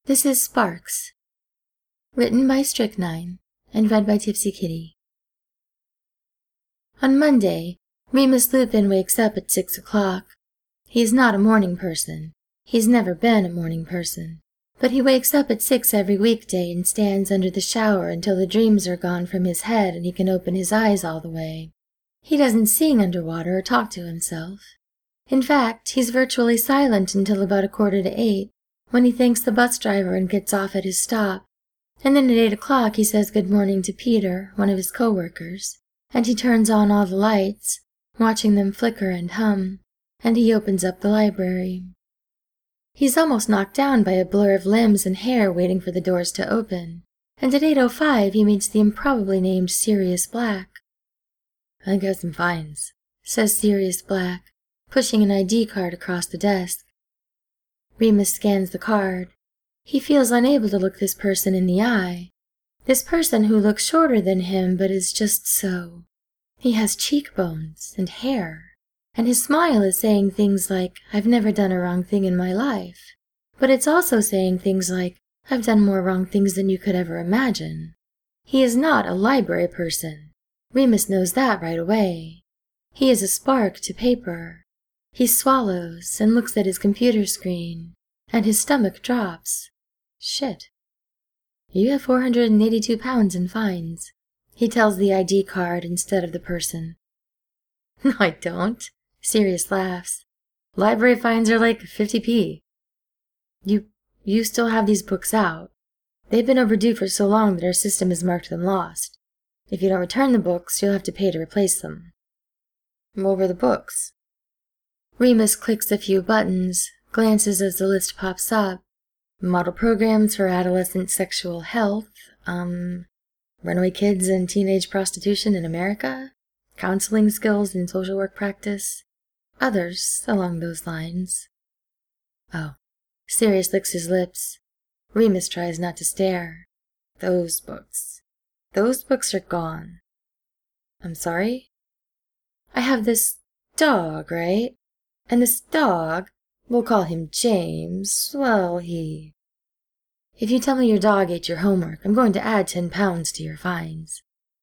This is Sparks, written by Strychnine and read by Tipsy Kitty. On Monday, Remus Lupin wakes up at 6 o'clock. He is not a morning person. He's never been a morning person. But he wakes up at 6 every weekday and stands under the shower until the dreams are gone from his head and he can open his eyes all the way. He doesn't sing underwater or talk to himself. In fact, he's virtually silent until about 7:45, when he thanks the bus driver and gets off at his stop. And then at 8 o'clock he says good morning to Peter, one of his co-workers, and he turns on all the lights, watching them flicker and hum, and he opens up the library. He's almost knocked down by a blur of limbs and hair waiting for the doors to open, and at 8:05 he meets the improbably named Sirius Black. "I got some fines," says Sirius Black, pushing an ID card across the desk. Remus scans the card. He feels unable to look this person in the eye. This person who looks shorter than him but is just so. He has cheekbones and hair, and his smile is saying things like, "I've never done a wrong thing in my life." But it's also saying things like, "I've done more wrong things than you could ever imagine." He is not a library person. Remus knows that right away. He is a spark to paper. He swallows and looks at his computer screen, and his stomach drops. Shit. "You have 482 pounds in fines," he tells the ID card instead of the person. "No, I don't," Sirius laughs. "Library fines are like 50p. You still have these books out. They've been overdue for so long that our system has marked them lost. If you don't return the books, you'll have to pay to replace them." "What were the books?" Remus clicks a few buttons, glances as the list pops up. Model programs for adolescent sexual health, runaway kids and teenage prostitution in America, counseling skills and social work practice, others along those lines. Oh, Sirius licks his lips. Remus tries not to stare. Those books are gone." "I'm sorry?" "I have this dog, right? And this dog, we'll call him James, well, If you tell me your dog ate your homework, I'm going to add 10 pounds to your fines."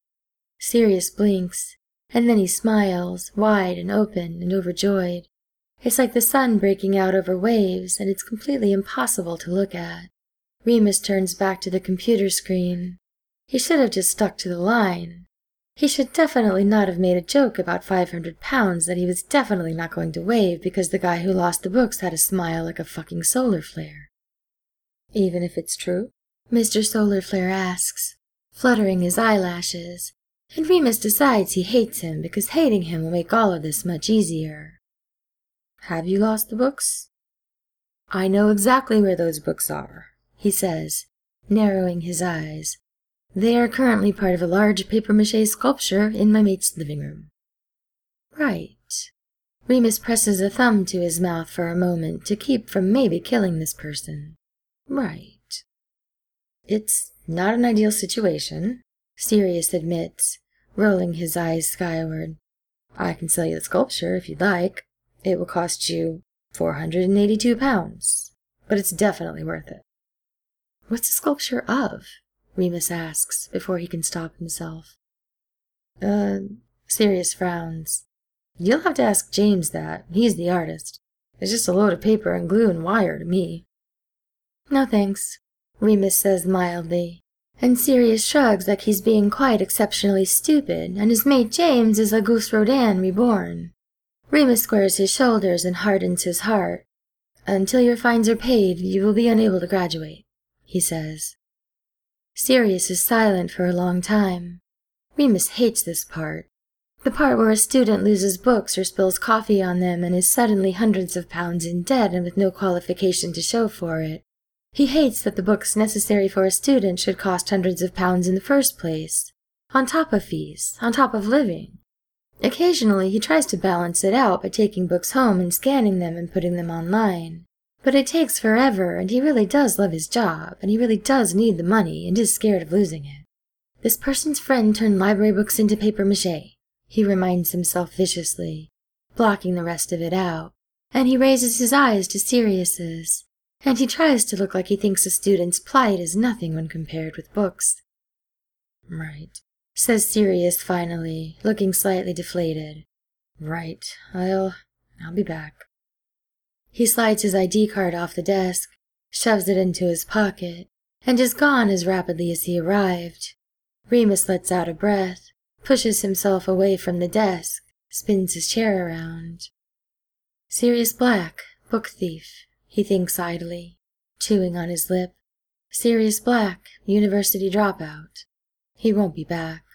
Sirius blinks, and then he smiles, wide and open and overjoyed. It's like the sun breaking out over waves, and it's completely impossible to look at. Remus turns back to the computer screen. He should have just stuck to the line. He should definitely not have made a joke about 500 pounds that he was definitely not going to waive because the guy who lost the books had a smile like a fucking solar flare. "Even if it's true?" Mr. Solar Flare asks, fluttering his eyelashes, and Remus decides he hates him because hating him will make all of this much easier. "Have you lost the books?" "I know exactly where those books are," he says, narrowing his eyes. "They are currently part of a large papier-mâché sculpture in my mate's living room." "Right." Remus presses a thumb to his mouth for a moment to keep from maybe killing this person. "Right." "It's not an ideal situation," Sirius admits, rolling his eyes skyward. "I can sell you the sculpture if you'd like. It will cost you 482 pounds, but it's definitely worth it." "What's the sculpture of?" Remus asks before he can stop himself. Sirius frowns. "You'll have to ask James that. He's the artist. It's just a load of paper and glue and wire to me." "No thanks," Remus says mildly, and Sirius shrugs like he's being quite exceptionally stupid, and his mate James is Auguste Rodin reborn. Remus squares his shoulders and hardens his heart. "Until your fines are paid, you will be unable to graduate," he says. Sirius is silent for a long time. Remus hates this part. The part where a student loses books or spills coffee on them and is suddenly hundreds of pounds in debt and with no qualification to show for it. He hates that the books necessary for a student should cost hundreds of pounds in the first place, on top of fees, on top of living. Occasionally he tries to balance it out by taking books home and scanning them and putting them online. But it takes forever, and he really does love his job, and he really does need the money and is scared of losing it. This person's friend turned library books into papier-mâché, he reminds himself viciously, blocking the rest of it out, and he raises his eyes to Sirius's, and he tries to look like he thinks a student's plight is nothing when compared with books. Right, says Sirius finally, looking slightly deflated. Right, I'll be back. He slides his ID card off the desk, shoves it into his pocket, and is gone as rapidly as he arrived. Remus lets out a breath, pushes himself away from the desk, spins his chair around. Sirius Black, book thief, he thinks idly, chewing on his lip. Sirius Black, university dropout. He won't be back.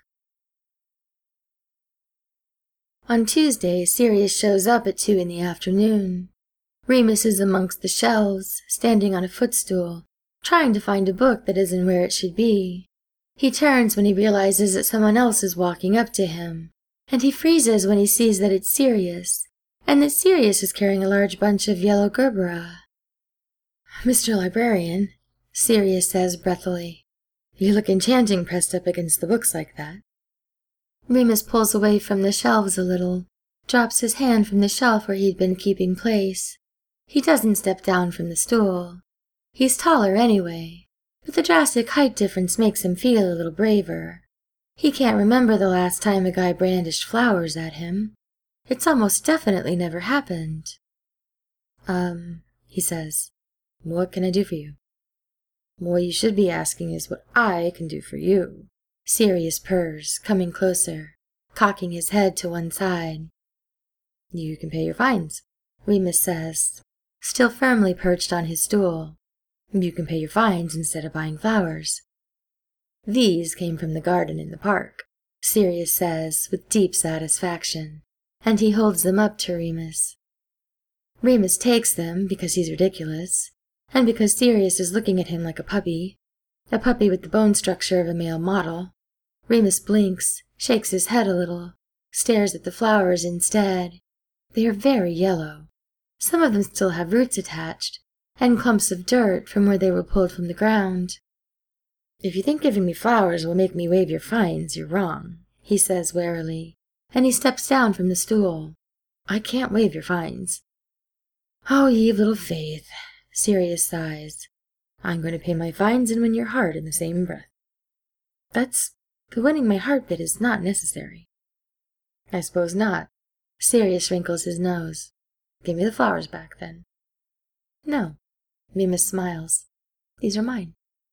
On Tuesday, Sirius shows up at 2 in the afternoon. Remus is amongst the shelves, standing on a footstool, trying to find a book that isn't where it should be. He turns when he realizes that someone else is walking up to him, and he freezes when he sees that it's Sirius, and that Sirius is carrying a large bunch of yellow gerbera. Mr. Librarian, Sirius says breathily, you look enchanting pressed up against the books like that. Remus pulls away from the shelves a little, drops his hand from the shelf where he'd been keeping place. He doesn't step down from the stool. He's taller anyway, but the drastic height difference makes him feel a little braver. He can't remember the last time a guy brandished flowers at him. It's almost definitely never happened. He says, what can I do for you? What you should be asking is what I can do for you. Sirius purrs, coming closer, cocking his head to one side. You can pay your fines, Remus says, still firmly perched on his stool. You can pay your fines instead of buying flowers. These came from the garden in the park, Sirius says with deep satisfaction, and he holds them up to Remus. Remus takes them because he's ridiculous, and because Sirius is looking at him like a puppy with the bone structure of a male model. Remus blinks, shakes his head a little, stares at the flowers instead. They are very yellow. Some of them still have roots attached, and clumps of dirt from where they were pulled from the ground. If you think giving me flowers will make me waive your fines, you're wrong, he says warily, and he steps down from the stool. I can't waive your fines. Oh, ye of little faith, Sirius sighs. I'm going to pay my fines and win your heart in the same breath. The winning my heart bit is not necessary. I suppose not. Sirius wrinkles his nose. Give me the flowers back, then. No. Remus smiles. These are mine.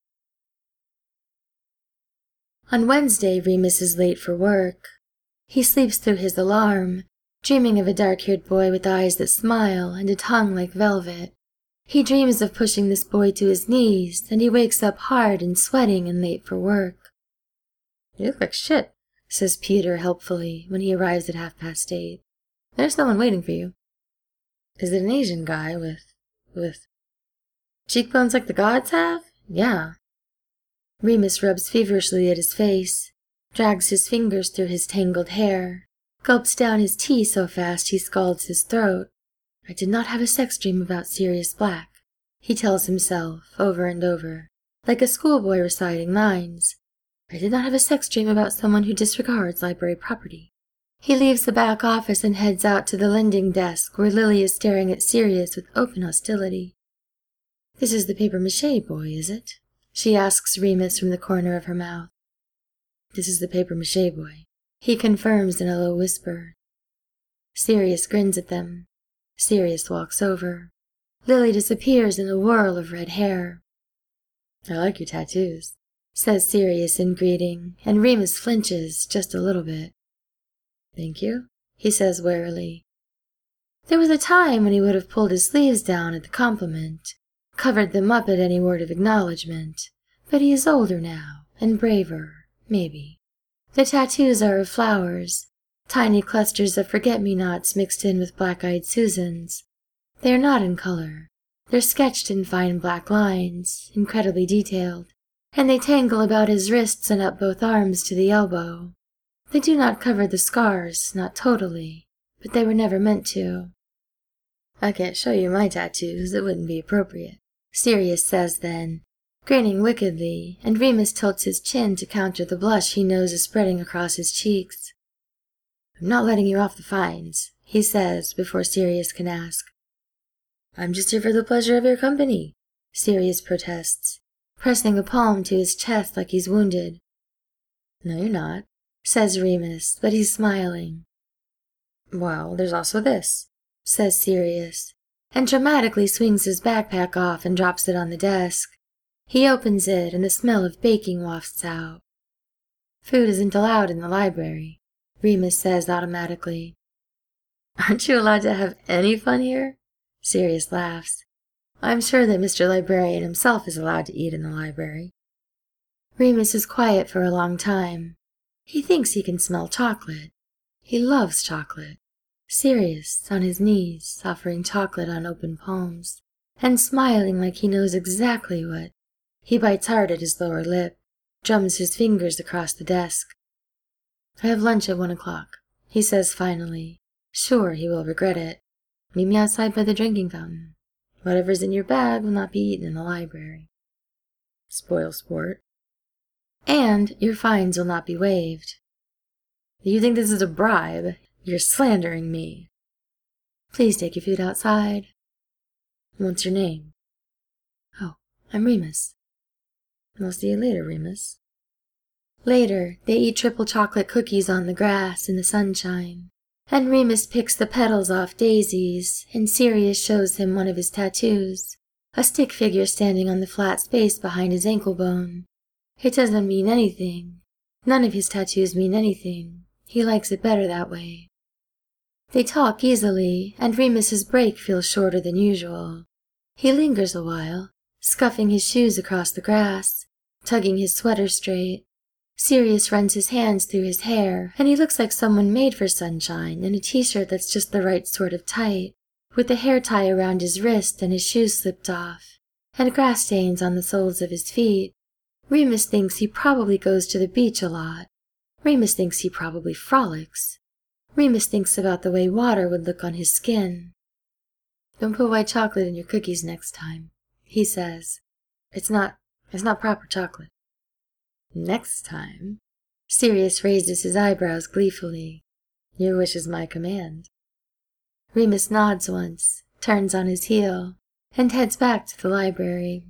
On Wednesday, Remus is late for work. He sleeps through his alarm, dreaming of a dark-haired boy with eyes that smile and a tongue like velvet. He dreams of pushing this boy to his knees, and he wakes up hard and sweating and late for work. You look like shit, says Peter helpfully when he arrives at 8:30. There's no one waiting for you. Is it an Asian guy with cheekbones like the gods have? Yeah. Remus rubs feverishly at his face, drags his fingers through his tangled hair, gulps down his tea so fast he scalds his throat. I did not have a sex dream about Sirius Black, he tells himself over and over, like a schoolboy reciting lines. I did not have a sex dream about someone who disregards library property. He leaves the back office and heads out to the lending desk where Lily is staring at Sirius with open hostility. This is the papier-mâché boy, is it? She asks Remus from the corner of her mouth. This is the papier-mâché boy, he confirms in a low whisper. Sirius grins at them. Sirius walks over. Lily disappears in a whirl of red hair. I like your tattoos, says Sirius in greeting, and Remus flinches just a little bit. Thank you, he says warily. There was a time when he would have pulled his sleeves down at the compliment, covered them up at any word of acknowledgement, but he is older now, and braver, maybe. The tattoos are of flowers, tiny clusters of forget-me-nots mixed in with black-eyed Susans. They are not in color. They're sketched in fine black lines, incredibly detailed, and they tangle about his wrists and up both arms to the elbow. They do not cover the scars, not totally, but they were never meant to. I can't show you my tattoos, it wouldn't be appropriate, Sirius says then, grinning wickedly, and Remus tilts his chin to counter the blush he knows is spreading across his cheeks. I'm not letting you off the fines, he says before Sirius can ask. I'm just here for the pleasure of your company. Sirius protests, pressing a palm to his chest like he's wounded. No, you're not, says Remus, but he's smiling. Well, there's also this, says Sirius, and dramatically swings his backpack off and drops it on the desk. He opens it and the smell of baking wafts out. Food isn't allowed in the library, Remus says automatically. Aren't you allowed to have any fun here? Sirius laughs. I'm sure that Mr. Librarian himself is allowed to eat in the library. Remus is quiet for a long time. He thinks he can smell chocolate. He loves chocolate. Sirius, on his knees, offering chocolate on open palms, and smiling like he knows exactly what. He bites hard at his lower lip, drums his fingers across the desk. I have lunch at 1 o'clock, he says finally, sure he will regret it. Meet me outside by the drinking fountain. Whatever's in your bag will not be eaten in the library. Spoil sport. And your fines will not be waived. You think this is a bribe? You're slandering me. Please take your food outside. What's your name? Oh, I'm Remus. I'll see you later, Remus. Later, they eat triple chocolate cookies on the grass in the sunshine, and Remus picks the petals off daisies, and Sirius shows him one of his tattoos, a stick figure standing on the flat space behind his ankle bone. It doesn't mean anything. None of his tattoos mean anything. He likes it better that way. They talk easily, and Remus's break feels shorter than usual. He lingers a while, scuffing his shoes across the grass, tugging his sweater straight. Sirius runs his hands through his hair, and he looks like someone made for sunshine in a t-shirt that's just the right sort of tight, with the hair tie around his wrist and his shoes slipped off, and grass stains on the soles of his feet. Remus thinks he probably goes to the beach a lot. Remus thinks he probably frolics. Remus thinks about the way water would look on his skin. Don't put white chocolate in your cookies next time, he says. It's not proper chocolate. Next time? Sirius raises his eyebrows gleefully. Your wish is my command. Remus nods once, turns on his heel, and heads back to the library.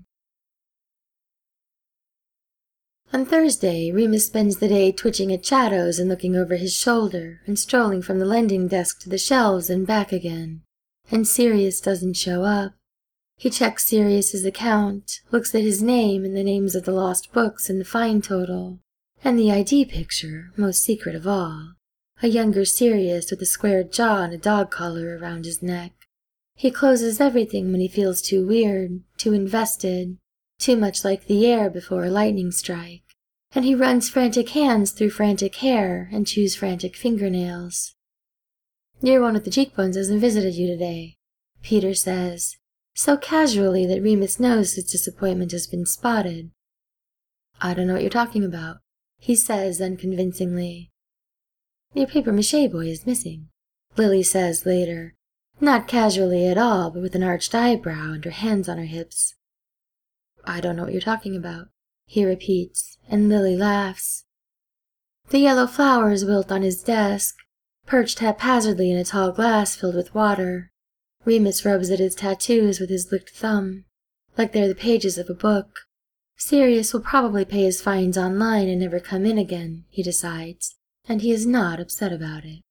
On Thursday, Remus spends the day twitching at shadows and looking over his shoulder and strolling from the lending desk to the shelves and back again, and Sirius doesn't show up. He checks Sirius's account, looks at his name and the names of the lost books and the fine total, and the ID picture, most secret of all, a younger Sirius with a squared jaw and a dog collar around his neck. He closes everything when he feels too weird, too invested, too much like the air before a lightning strike, and he runs frantic hands through frantic hair and chews frantic fingernails. Your one with the cheekbones hasn't visited you today, Peter says, so casually that Remus knows his disappointment has been spotted. I don't know what you're talking about, he says unconvincingly. Your papier-mâché boy is missing, Lily says later, not casually at all, but with an arched eyebrow and her hands on her hips. I don't know what you're talking about, he repeats, and Lily laughs. The yellow flowers wilt on his desk, perched haphazardly in a tall glass filled with water. Remus rubs at his tattoos with his licked thumb, like they're the pages of a book. Sirius will probably pay his fines online and never come in again, he decides, and he is not upset about it.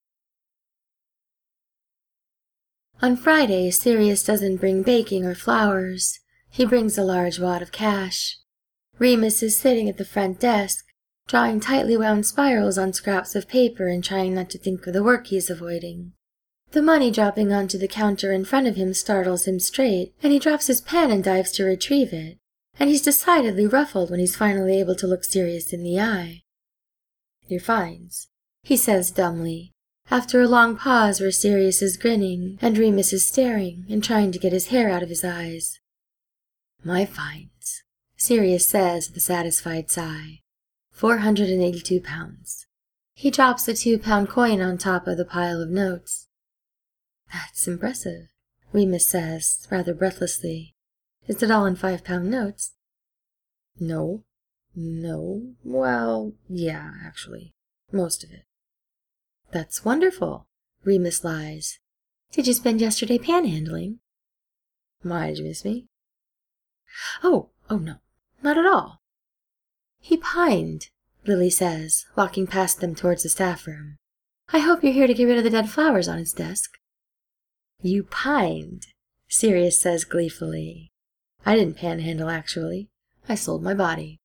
On Friday, Sirius doesn't bring baking or flowers. He brings a large wad of cash. Remus is sitting at the front desk, drawing tightly wound spirals on scraps of paper and trying not to think of the work he is avoiding. The money dropping onto the counter in front of him startles him straight, and he drops his pen and dives to retrieve it, and he's decidedly ruffled when he's finally able to look Sirius in the eye. Your fines, he says dumbly, after a long pause where Sirius is grinning and Remus is staring and trying to get his hair out of his eyes. My fines, Sirius says with a satisfied sigh. 482 pounds. He drops a 2-pound coin on top of the pile of notes. That's impressive, Remus says, rather breathlessly. Is it all in 5-pound notes? No. Well, yeah, actually. Most of it. That's wonderful, Remus lies. Did you spend yesterday panhandling? Why did you miss me? Oh, no, not at all. He pined, Lily says, walking past them towards the staff room. I hope you're here to get rid of the dead flowers on his desk. You pined, Sirius says gleefully. I didn't panhandle, actually. I sold my body.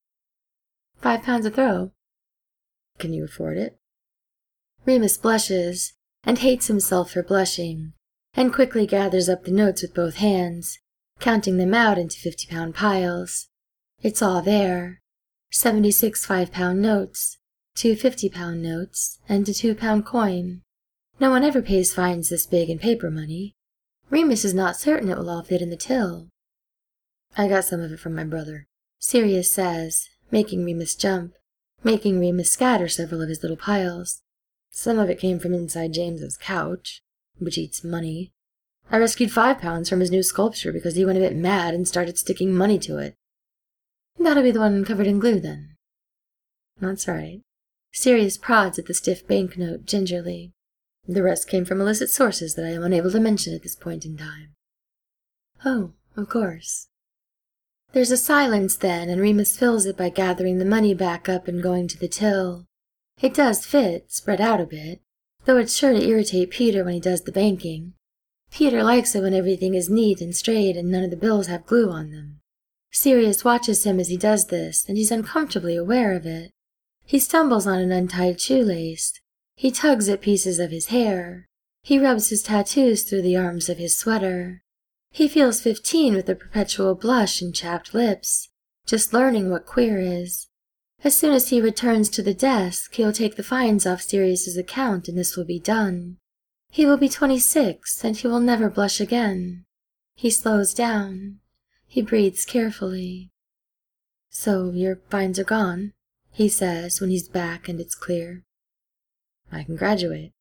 £5 a throw. Can you afford it? Remus blushes, and hates himself for blushing, and quickly gathers up the notes with both hands, counting them out into 50-pound piles. It's all there. 76 5-pound notes, 2 50-pound notes, and a 2-pound coin. No one ever pays fines this big in paper money. Remus is not certain it will all fit in the till. I got some of it from my brother, Sirius says, making Remus jump, making Remus scatter several of his little piles. Some of it came from inside James's couch, which eats money. I rescued £5 from his new sculpture because he went a bit mad and started sticking money to it. That'll be the one covered in glue, then. That's right. Sirius prods at the stiff banknote gingerly. The rest came from illicit sources that I am unable to mention at this point in time. Oh, of course. There's a silence then, and Remus fills it by gathering the money back up and going to the till. It does fit, spread out a bit, though it's sure to irritate Peter when he does the banking. Peter likes it when everything is neat and straight and none of the bills have glue on them. Sirius watches him as he does this, and he's uncomfortably aware of it. He stumbles on an untied shoelace. He tugs at pieces of his hair. He rubs his tattoos through the arms of his sweater. He feels 15 with a perpetual blush and chapped lips, just learning what queer is. As soon as he returns to the desk, he'll take the fines off Sirius's account, and this will be done. He will be 26, and he will never blush again. He slows down. He breathes carefully. So your fines are gone, he says when he's back and it's clear. I can graduate.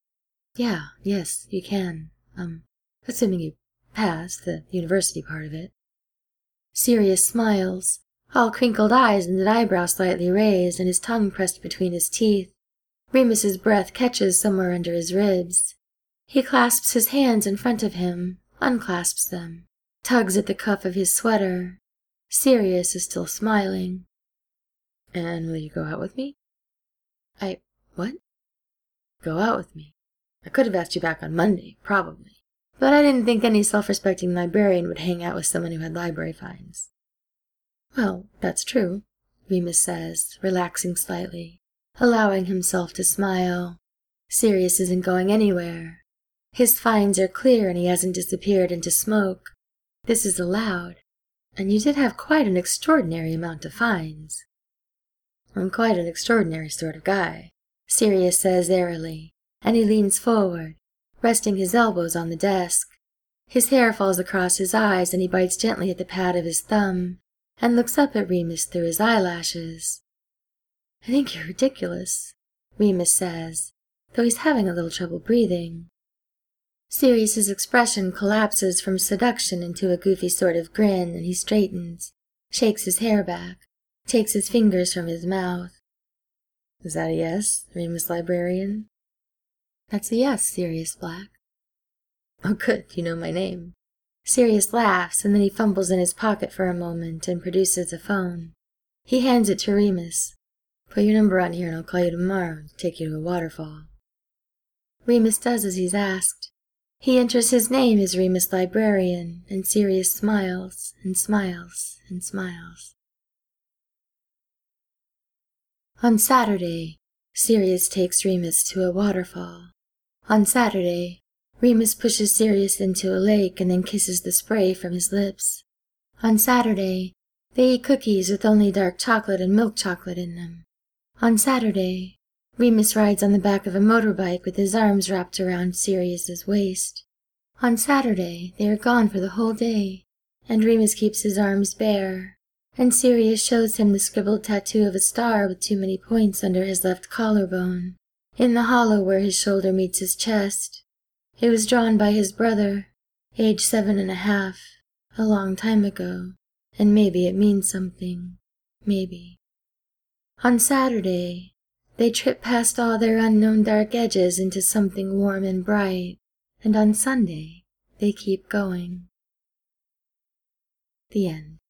Yes, you can. Assuming you pass the university part of it. Sirius smiles, all crinkled eyes and an eyebrow slightly raised and his tongue pressed between his teeth. Remus's breath catches somewhere under his ribs. He clasps his hands in front of him, unclasps them, tugs at the cuff of his sweater. Sirius is still smiling. And will you go out with me? What? Go out with me. I could have asked you back on Monday, probably. But I didn't think any self-respecting librarian would hang out with someone who had library fines. Well, that's true, Remus says, relaxing slightly, allowing himself to smile. Sirius isn't going anywhere. His fines are clear and he hasn't disappeared into smoke. This is allowed. And you did have quite an extraordinary amount of fines. I'm quite an extraordinary sort of guy, Sirius says airily, and he leans forward, resting his elbows on the desk. His hair falls across his eyes and he bites gently at the pad of his thumb and looks up at Remus through his eyelashes. I think you're ridiculous, Remus says, though he's having a little trouble breathing. Sirius's expression collapses from seduction into a goofy sort of grin, and he straightens, shakes his hair back, takes his fingers from his mouth. Is that a yes, Remus Librarian? That's a yes, Sirius Black. Oh, good, you know my name. Sirius laughs, and then he fumbles in his pocket for a moment and produces a phone. He hands it to Remus. Put your number on here and I'll call you tomorrow to take you to a waterfall. Remus does as he's asked. He enters his name as Remus Librarian, and Sirius smiles and smiles and smiles. On Saturday, Sirius takes Remus to a waterfall. On Saturday, Remus pushes Sirius into a lake and then kisses the spray from his lips. On Saturday, they eat cookies with only dark chocolate and milk chocolate in them. On Saturday, Remus rides on the back of a motorbike with his arms wrapped around Sirius's waist. On Saturday, they are gone for the whole day, and Remus keeps his arms bare, and Sirius shows him the scribbled tattoo of a star with too many points under his left collarbone, in the hollow where his shoulder meets his chest. It was drawn by his brother, age 7.5, a long time ago, and maybe it means something, maybe. On Saturday, they trip past all their unknown dark edges into something warm and bright, and on Sunday, they keep going. The end.